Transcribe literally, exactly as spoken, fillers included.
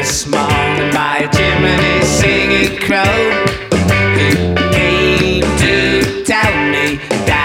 this morning by a chimney singing crow who came to tell me that